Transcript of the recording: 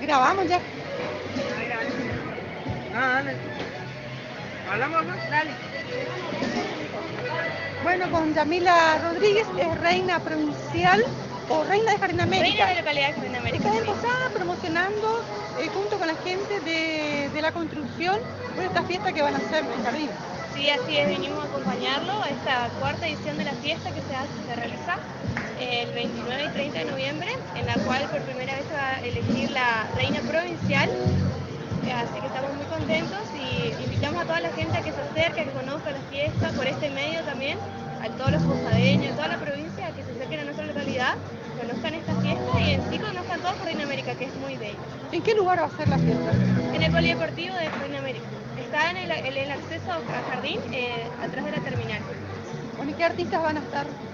Grabamos ya. Ah, dale. ¿Hablamos? Dale. Bueno, con Yamila Rodríguez, es reina provincial o reina de Jardín América. Reina de la localidad de Jardín América. Está en Posada promocionando junto con la gente de la construcción esta fiesta que van a hacer en Jardín. Sí, así es, vinimos a acompañarlo a esta cuarta edición de la fiesta que se realiza el 29 y 30 de noviembre, en la cual por primera vez se va a elegir la reina provincial. Así que estamos muy contentos y invitamos a toda la gente a que se acerque, a que conozca la fiesta por este medio también, a todos los posadeños, a toda la provincia, a que se acerquen a nuestra localidad, conozcan esta fiesta y en sí conozcan todo Jardín América, que es muy bello. ¿En qué lugar va a ser la fiesta? En el polideportivo de Jardín América. Está en el acceso a Jardín, atrás de la terminal. Bueno, ¿y qué artistas van a estar?